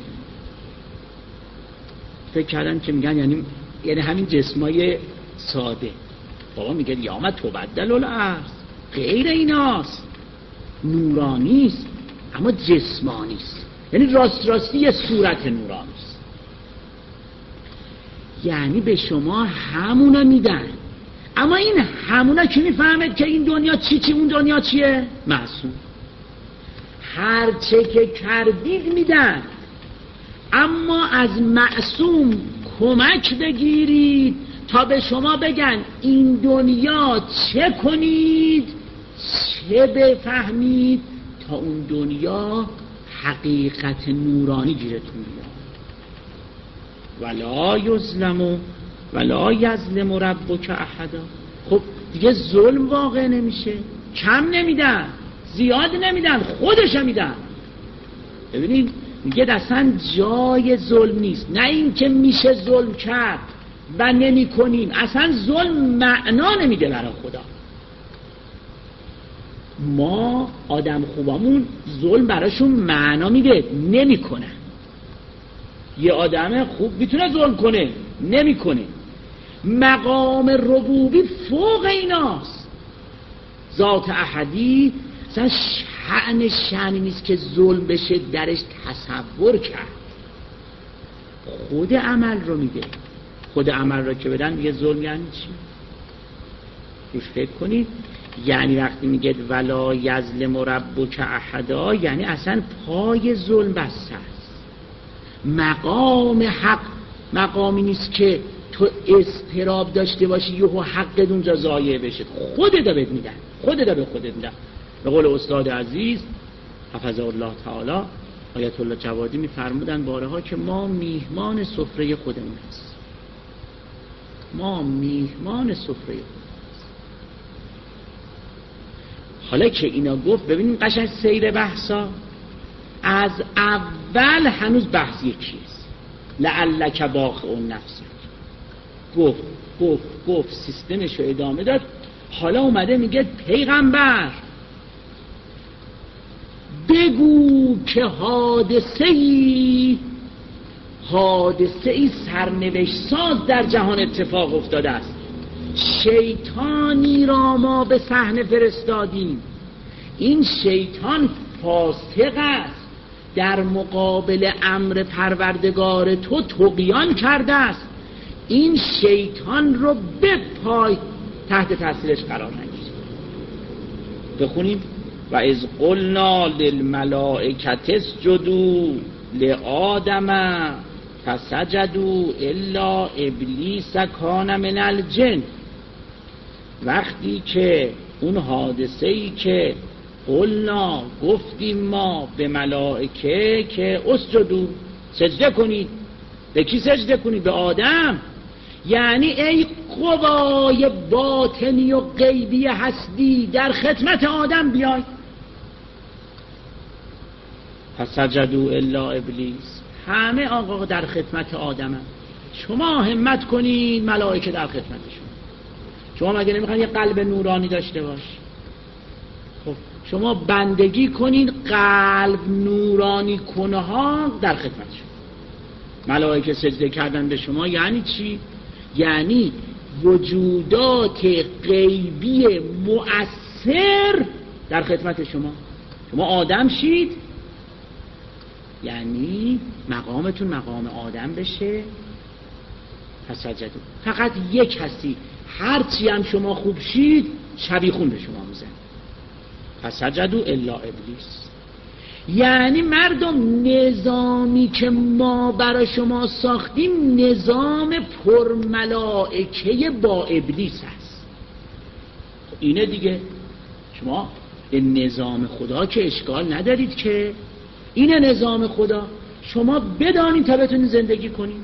فکر کردن که میگن یعنی یعنی همین جسمای ساده. بابا میگه یامت تبدل الارض، غیر ایناست، نورانی است اما جسمانی است. یعنی راست راستی صورت نورانی است. یعنی به شما همونا میدن، اما این همونا کی میفهمه که این دنیا چی چی اون دنیا چیه؟ معصوم. هر چه که کردید میدن، اما از معصوم کمک بگیرید تا به شما بگن این دنیا چه کنید، چه بفهمید تا اون دنیا حقیقت نورانی گیرتون بیاد. ولا یظلم ولا یظلم ربک احدا. خب دیگه ظلم واقع نمیشه، کم نمیدن، زیاد نمیدن، خودش میدن. ببینید میگه اصلا جای ظلم نیست. نه این که میشه ظلم کرد و نمی کنیم، اصلا ظلم معنا نمیده برای خدا. ما آدم خوبامون ظلم براشون معنا میده، نمی کنن. یه آدم خوب میتونه ظلم کنه، نمی کنه. مقام ربوبی فوق ایناست. ذات احدی اصلا شأن شأنی نیست که ظلم بشه درش تصور کرد. خود عمل رو میده. خود عمل رو که بدن میگه ظلم یعنی چی؟ روش فکر کنید. یعنی وقتی میگه ولا یظلم ربک احدا، یعنی اصلا پای ظلم بسته است. مقام حق مقامی نیست که تو اضطراب داشته باشی یهو حقت اونجا ضایع بشه. خودت بهت میدن، خودت به خودت میدن. به قول استاد عزیز حفظه الله تعالی آیت الله جوادی میفرمودن بارها که ما میهمان سفره خودمون هست. ما میهمان سفره خودمون. حالا که اینا گفت، ببینیم قشنگ سیر بحثا از اول هنوز بحث یکیست. لعلک باخع نفسک. گفت گفت گفت سیستمشو ادامه داد. حالا اومده میگه پیغمبر بگو که حادثه ای حادثه ای سرنوشت ساز در جهان اتفاق افتاده است. شیطانی را ما به صحنه فرستادیم. این شیطان فاسق است، در مقابل امر پروردگار تو طغیان کرده است، این شیطان رو به پای تحت تاثیرش قرار نگیر. بخونیم و اذ قلنا للملائکة اسجدوا لآدم فسجدوا الا ابلیس کان من الجن. وقتی که اون حادثه‌ای که قلنا گفتیم ما به ملائکه که اسجدوا سجده کنید، به کی سجده کنید؟ به آدم. یعنی ای قوای باطنی و غیبی هستی در خدمت آدم بیای. فسجدوا الا ابلیس، همه آقا در خدمت آدم هم. شما همت کنید ملائکه در خدمت شما. شما مگه نمیخواین یه قلب نورانی داشته باش؟ خب شما بندگی کنید قلب نورانی کنه ها در خدمت شما. ملائکه سجده کردن به شما یعنی چی؟ یعنی وجودات غیبی مؤثر در خدمت شما. شما آدم شید، یعنی مقامتون مقام آدم بشه. فسجدوا، فقط یک هستی، هرچی هم شما خوب شید شبیخون به شما میزن. فسجدوا الا ابلیس، یعنی مردم نظامی که ما برای شما ساختیم نظام پرملائکه با ابلیس هست. اینه دیگه، شما به نظام خدا که اشکال ندارید که اینه نظام خدا، شما بدانید تا بتونید زندگی کنید.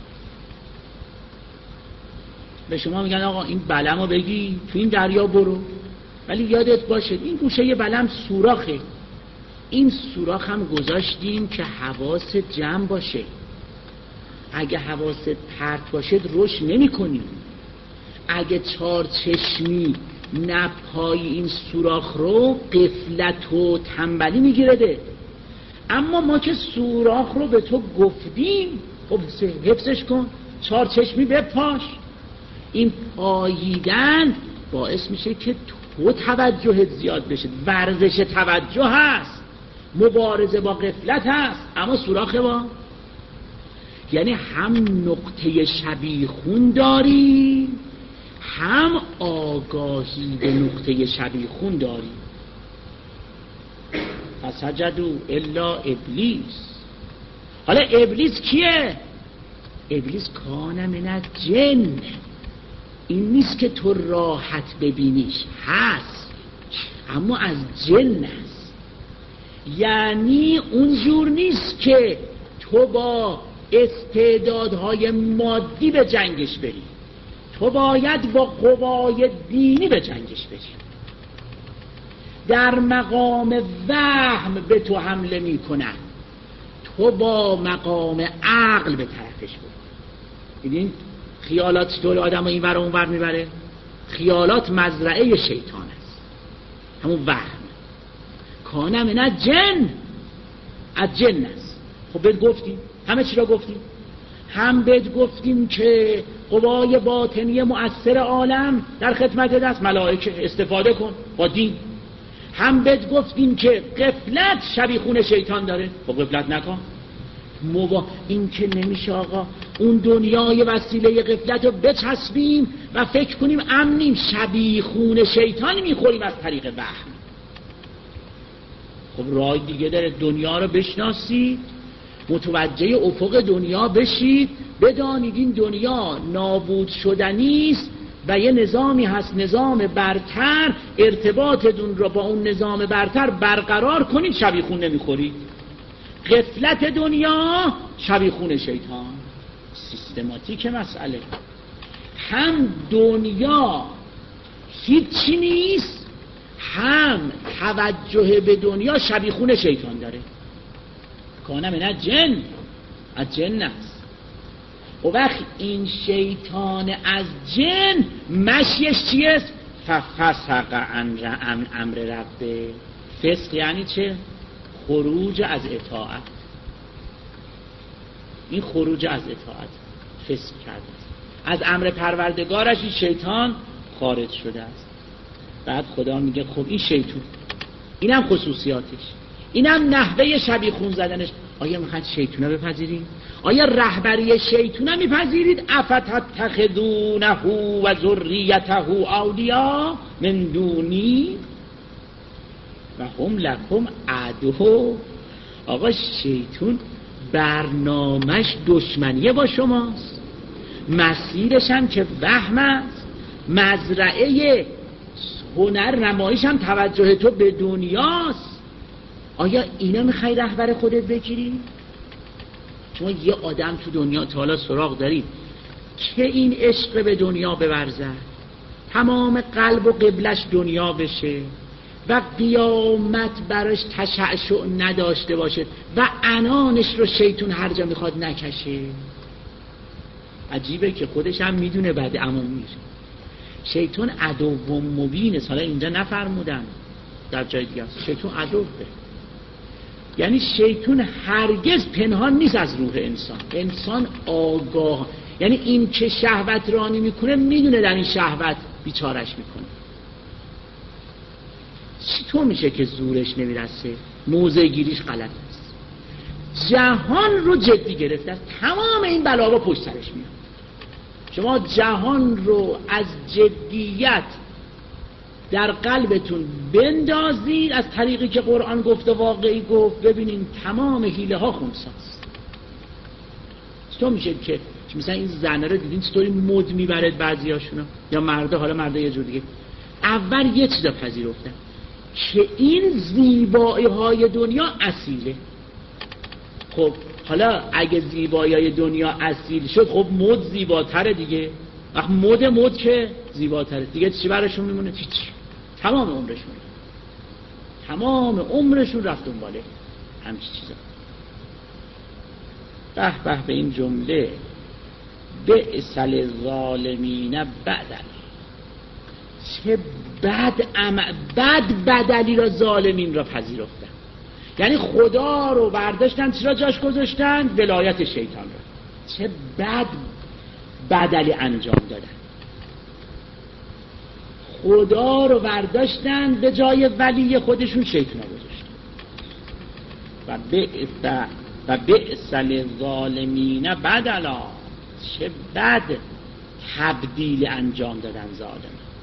به شما میگن آقا این بلمو بگی تو این دریا برو، ولی یادت باشه این گوشه یه بلم سوراخه، این سوراخ هم گذاشتیم که حواست جمع باشه، اگه حواست پرت باشه رشد نمی کنی. اگه چار چشمی نپای این سوراخ رو غفلت و تنبلی میگیرده. اما ما که سوراخ رو به تو گفتیم خب حفظش کن، چار چشمی بپاش. این پاییدن باعث میشه که تو توجهت زیاد بشه، ورزش توجه هست، مبارزه با غفلت هست، اما سوراخ با، یعنی هم نقطه شبیخون داری هم آگاهی به نقطه شبیخون داری. فسجدوا الا ابلیس. حالا ابلیس کیه؟ ابلیس کان من الجن. این نیست که تو راحت ببینیش، هست اما از جن هست. یعنی اونجور نیست که تو با استعدادهای مادی به جنگش بری، تو باید با قوای دینی به جنگش بری. در مقام وهم به تو حمله می کنن، تو با مقام عقل به طرفش برو. ببین خیالات طول آدم این ور اون ور میبره. خیالات مزرعه شیطان است، همون وهم. کان من الجن، از جن است. خب بهت گفتیم، همه چی را گفتیم. هم بهت گفتیم که قوای باطنی مؤثر عالم در خدمت دست، ملائکه استفاده کن با دین. هم بهت گفتیم که غفلت شبیخون شیطان داره، خب غفلت نکن. مبا این که نمیشه آقا اون دنیای وسیله غفلت رو بچسبیم و فکر کنیم امنیم، شبیخون شیطان میخوریم از طریق وهم. خب راه دیگه داره، دنیا رو بشناسید، متوجه افق دنیا بشید، بدانید این دنیا نابود شدنی است و یه نظامی هست، نظام برتر. ارتباطتون رو با اون نظام برتر برقرار کنید، شبیخون نمیخورید. غفلت دنیا شبیخون شیطان. سیستماتیک مسئله. هم دنیا هیچی نیست، هم توجه به دنیا شبیخون شیطان داره. کانه من الجن، از جن است. و وقت این شیطان از جن مشیش چیست؟ ففسق عن امر ربه. فسق یعنی چه؟ خروج از اطاعت. این خروج از اطاعت فسق کرده است، از امر پروردگارش این شیطان خارج شده است. بعد خدا میگه خب این شیطان، اینم خصوصیاتش، اینم نحوه شبیخون زدنش. آیا میخواید شیطونه بپذیرید؟ آیا رهبری شیطونه میپذیرید؟ افتتخذونه و ذریته اولیا من دونی و هم لکم عدو. آقا شیطون برنامش دشمنیه با شماست، مسیرش هم که وهم است، مزرعه هنر نمایش هم توجه تو به دنیاست. آیا اینا میخوای رهبر خودت بگیری؟ شما یه آدم تو دنیا تا حالا سراغ دارید که این عشق به دنیا بورزد، تمام قلب و قبلش دنیا بشه و قیامت براش تشعشع نداشته باشه و عنانش رو شیطون هر جا میخواد نکشه؟ عجیبه که خودش هم میدونه بعد اما میره. شیطان عدو و مبینه. حالا اینجا نفرمودن، در جای دیگه است شیطان عدوه. یعنی شیطان هرگز پنهان نیست از روح انسان. انسان آگاه، یعنی این که شهوت رانی میکنه میدونه در این شهوت بیچارش میکنه. چطور میشه که زورش نمیرسه؟ موضع گیریش غلط است. جهان رو جدی گرفته است، تمام این بلاها پشت سرش میاد. شما جهان رو از جدیت در قلبتون بندازید از طریقی که قرآن گفت و واقعی گفت، ببینین تمام حیله ها خونساست. چطور میشه که مثلا این زنه رو دیدین چطوری مد میبرد بعضی هاشونا یا مرده؟ حالا مرده یه جور دیگه. اول یه چیزا پذیرفتن که این زیبایی های دنیا اصیله. خب حالا اگه زیبایی های دنیا اصیل شد، خب مد زیباتره دیگه. وقت مد مد که زیباتره دیگه، چی براشون میمونه؟ هیچ. تمام عمرشون تمام عمرشون رفت دنباله همچین چیزا. به به به این جمله بئس للظالمین بدل. چه بد عمل، بد بدلی را ظالمین را پذیرفتن. یعنی خدا رو برداشتن، چرا جاش گذاشتن؟ ولایت شیطان را. چه بد بدلی انجام دادن. خدا رو برداشتن به جای ولی خودشون شیطان رو گذاشتن. و بئس و بئس للظالمین بدلا. چه بد تبدیل انجام دادن ظالم.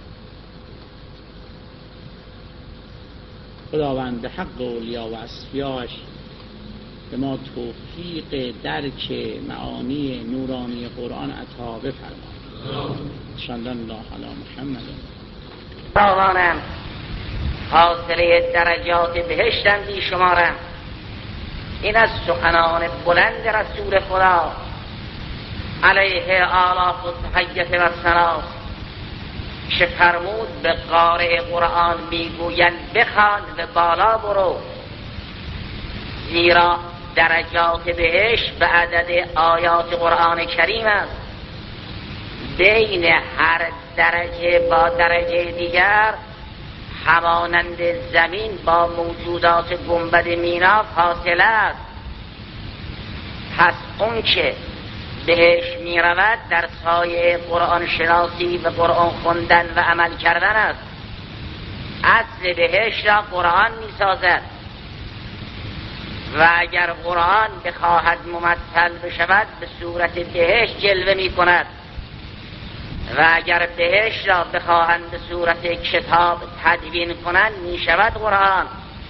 خداوند حق اولیا و اصفیاش به ما توفیق درک معانی نورانی قرآن عطا بفرماید. صلی الله علی محمد. باوانم حاصله درجات بهشتم بی شمارم. این از سخنان بلند رسول خدا علیه آلاف و تحیت و سناس که فرمود به قارئ قرآن میگویند بخوان و بالا برو، زیرا درجات بهشت به عدد آیات قرآن کریم است. بین هر درجه با درجه دیگر همانند زمین با موجودات گنبد مینا فاصله است. پس اون که بهش می رود در سایه قرآن شناسی و قرآن خوندن و عمل کردن است. اصل بهش را قرآن می سازد و اگر قرآن بخواهد ممثل بشود به صورت بهش جلوه می کند و اگر بهش را بخواهند به صورت کتاب تدوین کنند می شود قرآن.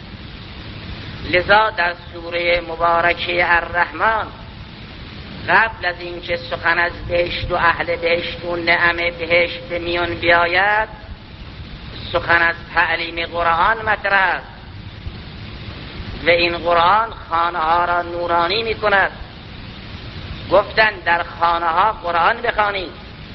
لذا در سوره مبارکه الرحمن قبل از اینکه سخن از بهشت و اهل بهشت و نعم بهشت به میان بیاید، سخن از تعلیم قرآن مطرح است و این قرآن خانه ها را نورانی می کند. گفتند در خانه ها قرآن بخوانید،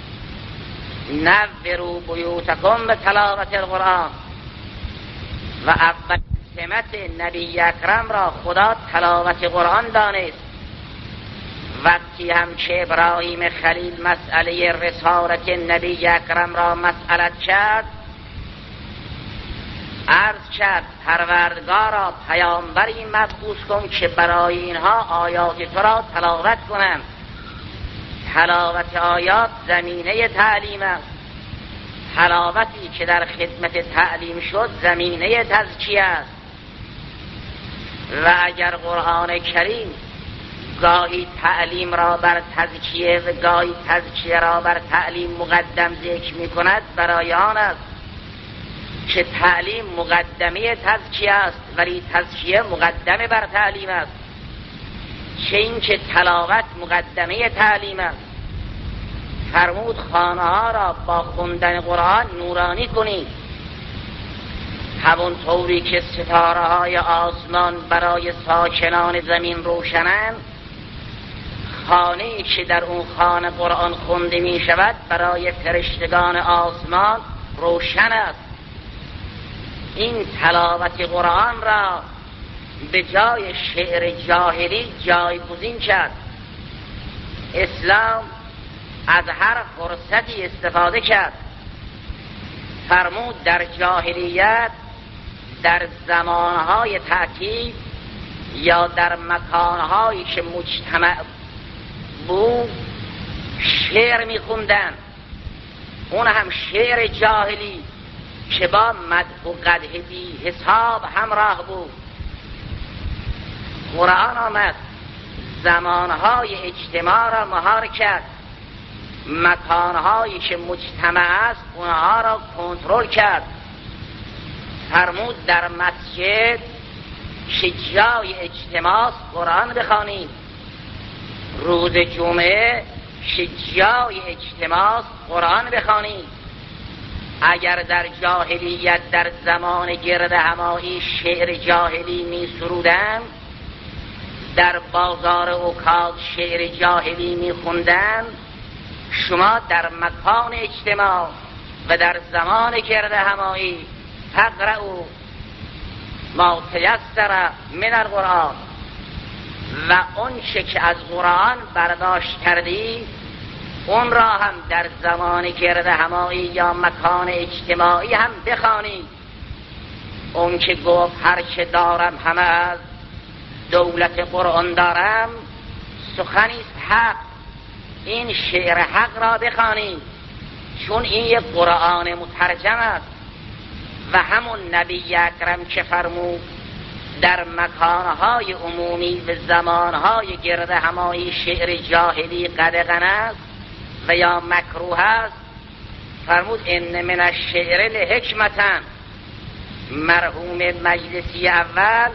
نوروا بیوتکم به تلاوت القرآن. و اول سمت نبی اکرم را خدا تلاوت قرآن دانست. وقتی هم که ابراهیم خلیل مسئله رسالت نبی اکرم را مسئلت کرد، عرض کرد پروردگارا پیامبری مبعوث کن که برای اینها آیات تو را تلاوت کنم. تلاوت آیات زمینه تعلیم است. تلاوتی که در خدمت تعلیم شد زمینه تزکیه است. و اگر قرآن کریم گاهی تعلیم را بر تزکیه و گاهی تزکیه را بر تعلیم مقدم ذکر می کند، برای آن است که تعلیم مقدمه تزکیه است، ولی تزکیه مقدمه بر تعلیم است. چه این که تلاوت مقدمه تعلیم است. فرمود خانه ها را با خوندن قرآن نورانی کنید، همون طوری که ستاره های آسمان برای ساکنان زمین روشنند، خانه‌ای که در اون خانه قرآن خونده می شود برای فرشتگان آسمان روشن است. این تلاوت قرآن را به جای شعر جاهلی جایگزین کرد. اسلام از هر فرصتی استفاده کرد. فرمود در جاهلیت در زمانهای تأکید یا در مکانهایی که مجتمع بود شعر میخوندن، اون هم شعر جاهلی که با مدح و قدح بی حساب همراه بود. قرآن آمد زمانهای اجتماع را مهار کرد، مکانهایی که مجتمع است اونها را کنترل کرد. فرمود در مسجد که جای اجتماع قرآن بخوانید، روز جمعه که جای اجتماع قرآن بخوانید. اگر در جاهلیت در زمان گرد همایی شعر جاهلی می سرودن، در بازار اوکاز شعر جاهلی می خوندن، شما در مکان اجتماع و در زمان گرد همایی تقرأوا ما تیسر من القرآن، و اون چه که از قرآن برداشت کردی اون را هم در زمان گرد همایی یا مکان اجتماعی هم بخوانی. اون که گفت هر چه دارم همه از دولت قرآن دارم، سخنیست حق. این شعر حق را بخوانی، چون این یک قرآن مترجم است. و همون نبی اکرم که فرمود در مکانهای عمومی و زمانهای گرد همایی شعر جاهلی قدغن است و یا مکروه است، فرمود ان من الشعر لحکمتن. مرحوم مجلسی اول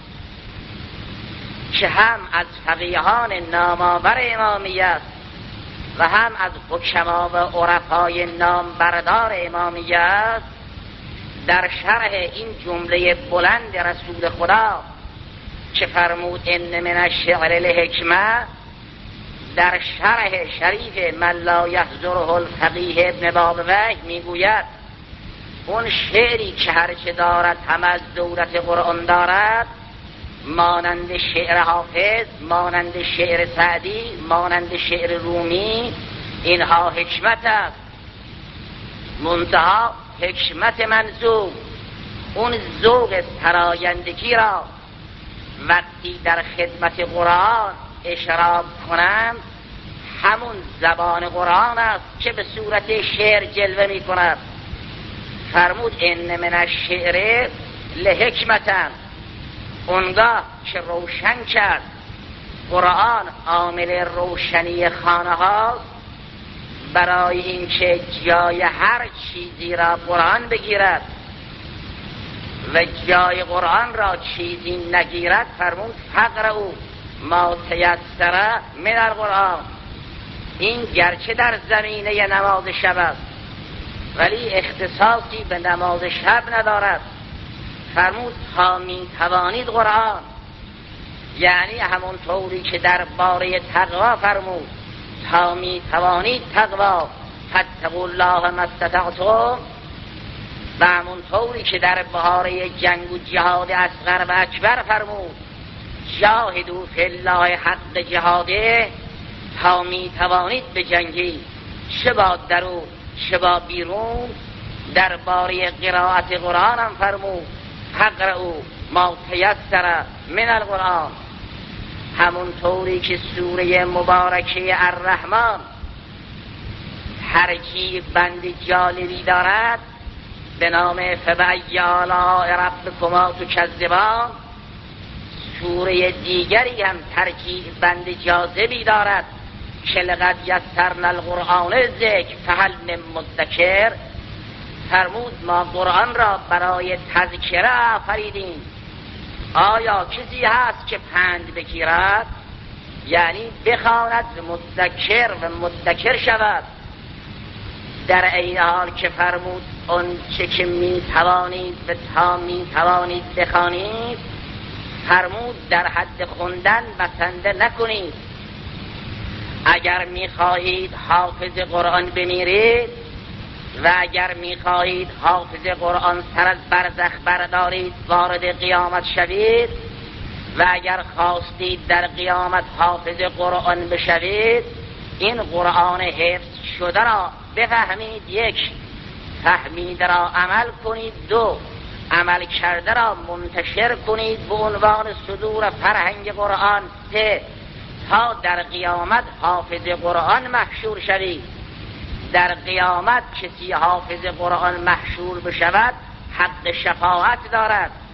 که هم از فقیهان نامآور امامیه است و هم از حکما و عرفای نامبردار امامیه است، در شرح این جمله بلند رسول خدا که فرمود ان من الشعر لحکمه، در شرح شریف من لا یحضره الفقیه ابن بابویه میگوید اون شعری که هرچه دارد هم از دولت قرآن دارد، مانند شعر حافظ، مانند شعر سعدی، مانند شعر رومی، اینها حکمت است. منتها حکمت منظور، اون ذوق سرایندگی را وقتی در خدمت قرآن اشراف کنند، همون زبان قرآن است که به صورت شعر جلوه می کند. فرمود ان من الشعر لحکمتن. اونگاه که روشن کرد قرآن عامل روشنی خانه هاست، برای اینکه جای هر چیزی را قرآن بگیرد و جای قرآن را چیزی نگیرد، فرمود فقرأوا ما تیسر من القرآن. این گرچه در زمینه نماز شب است ولی اختصاصی به نماز شب ندارد. فرمود تا می توانید قرآن، یعنی همون طوری که در باره تقوا فرمود تا می توانید تقوا فاتقوا الله ما استطعتم، و همون طوری که در باره جنگ و جهاد اصغر و اکبر فرمود جاهدوا فی الله حق جهاده، تا می توانید به جنگی، چه با درون چه با بیرون. در باره قرائت قرآن هم فرمود فقرأوا ما تیسر من القرآن. همون طوری که سوره مبارکه الرحمن ترکیب بند جالبی دارد به نام فبأی آلاء ربکما تکذبان، سوره دیگری هم ترجیح بند جاذبی دارد که لقد یسرنا القرآن ذکر فهل من مدکر. فرمود ما قرآن را برای تذکره آفریدیم، آیا کسی هست که پند بگیرد؟ یعنی بخواند و مدکر و مدکر شود. در این حال که فرمود اون چه که می توانید و تا می توانید بخوانید، فرمود در حد خوندن بسنده نکنید. اگر می خواهید حافظ قرآن بمیرید و اگر می خواهید حافظ قرآن سر از برزخ بردارید وارد قیامت شوید و اگر خواستید در قیامت حافظ قرآن بشوید، این قرآن حفظ شده را بفهمید، یک، فهمیده را عمل کنید، دو، عمل کرده را منتشر کنید به عنوان صدور فرهنگ قرآن، سه، تا در قیامت حافظ قرآن محشور شوید. در قیامت کسی حافظ قرآن محشور بشود حق شفاعت دارد.